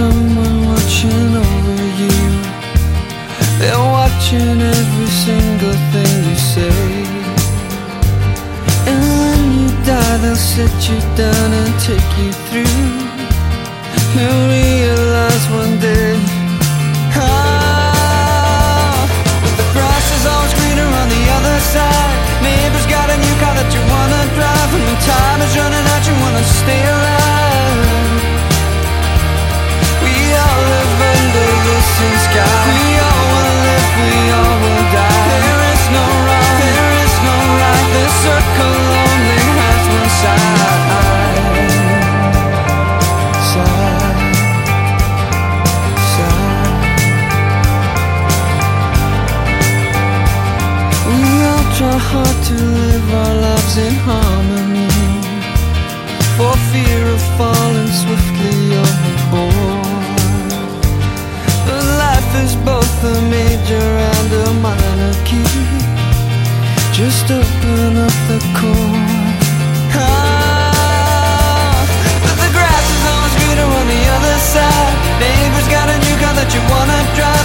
someone watching over you. They're watching every single thing you say. And when you die, they'll sit you down and take you through. You'll realize one day, but the grass is always greener on the other side. Neighbor's got a new car that you wanna drive, and when time is running out, you wanna stay alive. We all live under the same sky. We all wanna live, we all will die. There is no wrong, there is no right. The circle only has one side. Try hard to live our lives in harmony, for fear of falling swiftly overboard. But life is both a major and a minor key. Just open up the chord. But the grass is always greener on the other side. Neighbor's got a new car that you wanna drive.